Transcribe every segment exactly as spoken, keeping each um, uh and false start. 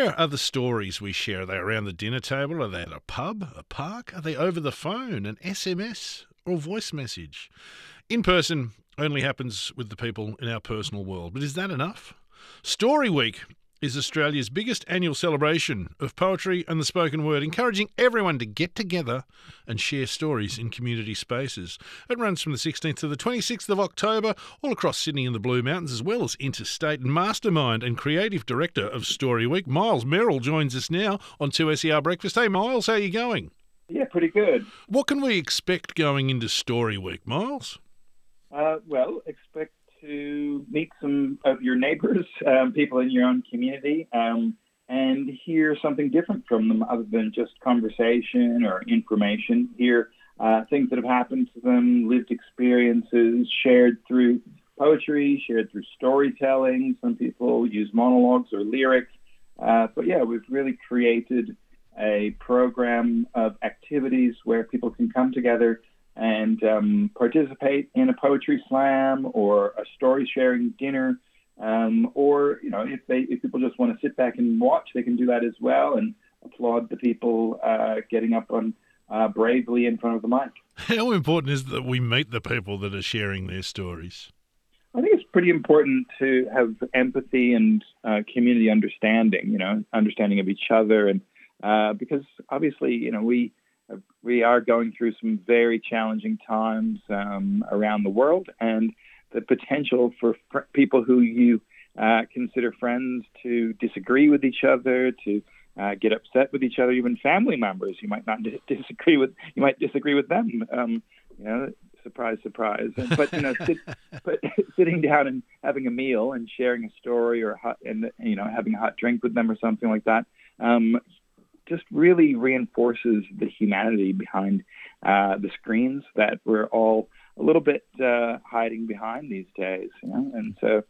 Where are the stories we share? Are they around the dinner table? Are they at a pub, a park? Are they over the phone, an S M S or a voice message? In person only happens with the people in our personal world. But is that enough? Story Week is Australia's biggest annual celebration of poetry and the spoken word, encouraging everyone to get together and share stories in community spaces. It runs from the sixteenth to the twenty-sixth of October, all across Sydney and the Blue Mountains, as well as interstate. And mastermind and creative director of Story Week, Miles Merrill, joins us now on two S E R Breakfast. Hey, Miles, how are you going? Yeah, pretty good. What can we expect going into Story Week, Miles? Uh, well, expect to meet some of your neighbours, um, people in your own community, um, and hear something different from them other than just conversation or information. Hear uh, things that have happened to them, lived experiences shared through poetry, shared through storytelling. Some people use monologues or lyrics. Uh, but yeah, we've really created a program of activities where people can come together and um, participate in a poetry slam or a story sharing dinner, um, or you know, if they if people just want to sit back and watch, they can do that as well and applaud the people uh, getting up on uh, bravely in front of the mic. How important is it that we meet the people that are sharing their stories? I think it's pretty important to have empathy and uh, community understanding. You know, understanding of each other, and uh, because obviously, you know, we. We are going through some very challenging times um, around the world, and the potential for fr- people who you uh, consider friends to disagree with each other, to uh, get upset with each other, even family members. You might not dis- disagree with. You might disagree with them. Um, you know, surprise, surprise. And, but you know, sit, but sitting down and having a meal and sharing a story, or hot, and you know, having a hot drink with them or something like that. Um, just really reinforces the humanity behind uh, the screens that we're all a little bit uh, hiding behind these days. You know? And so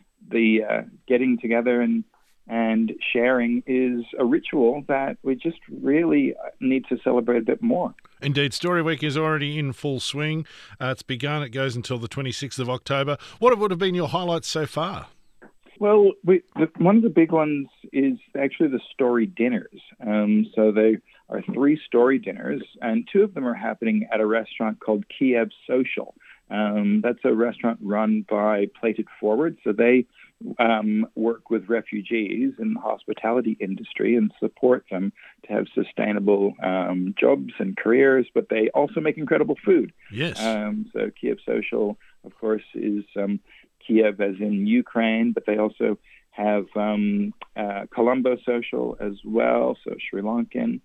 the uh, getting together and and sharing is a ritual that we just really need to celebrate a bit more. Indeed, Story Week is already in full swing. Uh, it's begun. It goes until the twenty-sixth of October. What would have been your highlights so far? Well, we, the, one of the big ones is actually the story dinners. Um, so they are three story dinners, and two of them are happening at a restaurant called Kiev Social. Um, that's a restaurant run by Plated Forward. So they um, work with refugees in the hospitality industry and support them to have sustainable um, jobs and careers, but they also make incredible food. Yes. Um, so Kiev Social, of course, is... Um, Kiev as in Ukraine, but they also have um, uh, Colombo Social as well, so Sri Lankan.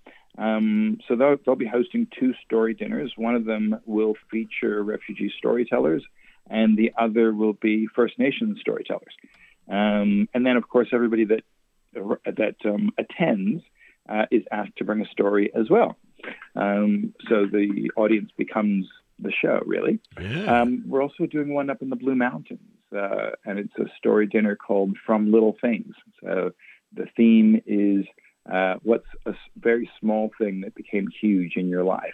Um, so they'll, they'll be hosting two story dinners. One of them will feature refugee storytellers, and the other will be First Nations storytellers. Um, and then, of course, everybody that that um, attends uh, is asked to bring a story as well. Um, so the audience becomes the show, really. Yeah. Um, we're also doing one up in the Blue Mountains. Uh, and it's a story dinner called From Little Things. So the theme is uh, what's a very small thing that became huge in your life.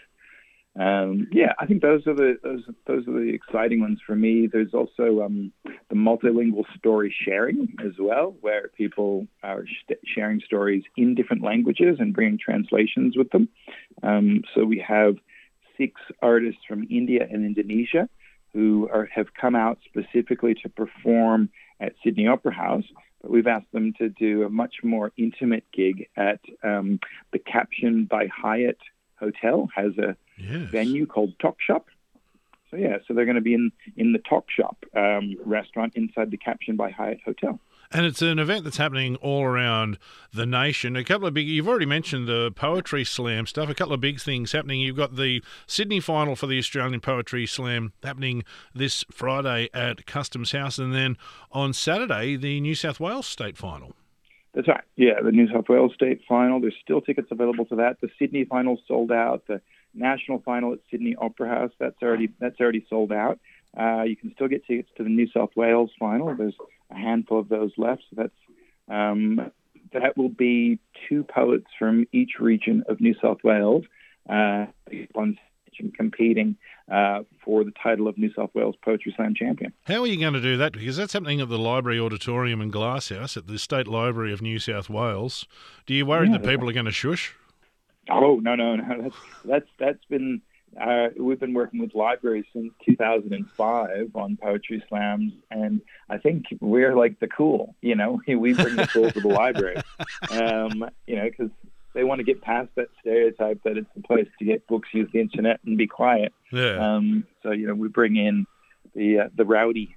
Um, yeah, I think those are the those those are the exciting ones for me. There's also um, the multilingual story sharing as well, where people are sh- sharing stories in different languages and bringing translations with them. Um, so we have six artists from India and Indonesia who are, have come out specifically to perform at Sydney Opera House, but we've asked them to do a much more intimate gig at um, the Caption by Hyatt Hotel, has a yes. venue called Talk Shop. So yeah, so they're going to be in, in the Talk Shop um, restaurant inside the Caption by Hyatt Hotel. And it's an event that's happening all around the nation. A couple of big, you've already mentioned the poetry slam stuff, a couple of big things happening. You've got the Sydney final for the Australian Poetry Slam happening this Friday at Customs House, and then on Saturday, the New South Wales State Final. That's right. Yeah, the New South Wales State Final. There's still tickets available to that. The Sydney Final sold out. The National Final at Sydney Opera House, that's already that's already sold out. Uh, you can still get tickets to the New South Wales Final. There's a handful of those left. So that's um, that will be two poets from each region of New South Wales uh, on and competing uh, for the title of New South Wales Poetry Slam champion. How are you going to do that? Because that's happening at the Library Auditorium in Glasshouse at the State Library of New South Wales. Do you worry Yeah, that people are going to shush? Oh, no, no, no. That's, that's, that's been, uh, we've been working with libraries since two thousand five on poetry slams. And I think we're like the cool, you know, we bring the cool to the library, um, you know, because they want to get past that stereotype that it's a place to get books, use the internet, and be quiet. Yeah. Um, so, you know, we bring in the, uh, the rowdy.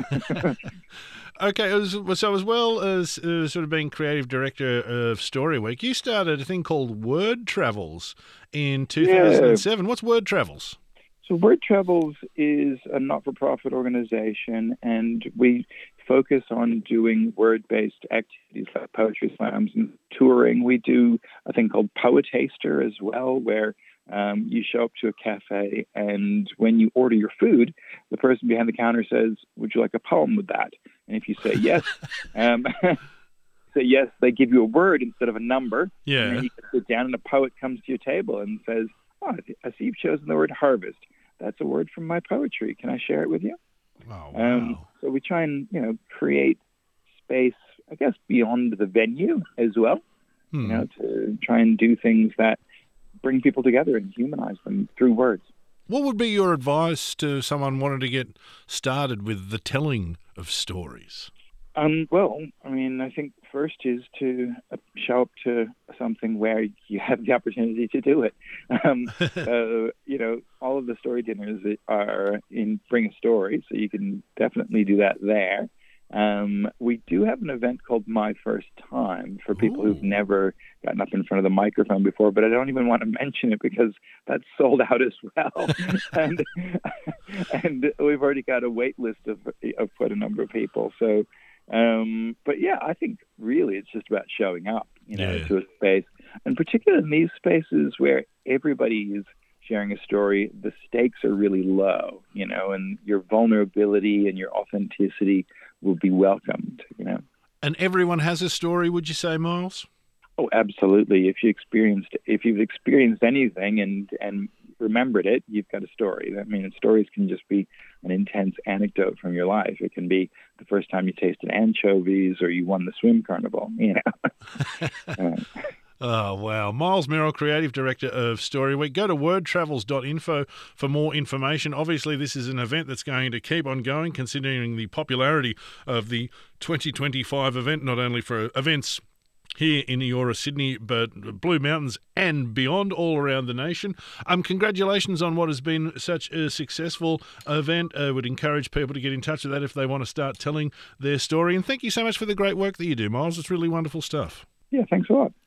Okay, as, so as well as uh, sort of being creative director of Story Week, you started a thing called Word Travels in two thousand seven. Yeah. What's Word Travels? So Word Travels is a not-for-profit organization, and we focus on doing word-based activities like poetry slams and touring. We do a thing called Poetaster as well, where Um, you show up to a cafe, and when you order your food, the person behind the counter says, "Would you like a poem with that?" And if you say yes, um, say yes, they give you a word instead of a number. Yeah. And then you can sit down, and a poet comes to your table and says, "Oh, I see you've chosen the word harvest. That's a word from my poetry. Can I share it with you?" Oh, wow. Um, so we try and you know create space, I guess, beyond the venue as well. Hmm. You know, to try and do things that bring people together and humanize them through words. What would be your advice to someone wanting to get started with the telling of stories? Um, well, I mean, I think first is to show up to something where you have the opportunity to do it. Um, uh, you know, all of the story dinners are in Bring a Story, so you can definitely do that there. Um, we do have an event called My First Time for people Ooh. who've never gotten up in front of the microphone before, but I don't even want to mention it because that's sold out as well. and and we've already got a wait list of, of quite a number of people. So, um, but yeah, I think really it's just about showing up, you know, Yeah. to a space, and particularly in these spaces where everybody is sharing a story, the stakes are really low, you know, and your vulnerability and your authenticity will be welcomed, you know. And everyone has a story, would you say, Miles? Oh, absolutely. If you experienced, if you've experienced anything and and remembered it, you've got a story. I mean, stories can just be an intense anecdote from your life. It can be the first time you tasted anchovies or you won the swim carnival, you know. uh, Oh, wow. Miles Merrill, Creative Director of Story Week. Go to word travels dot info for more information. Obviously, this is an event that's going to keep on going, considering the popularity of the twenty twenty-five event, not only for events here in Eora, Sydney, but Blue Mountains and beyond, all around the nation. Um, congratulations on what has been such a successful event. I would encourage people to get in touch with that if they want to start telling their story. And thank you so much for the great work that you do, Miles. It's really wonderful stuff. yeah, thanks a lot.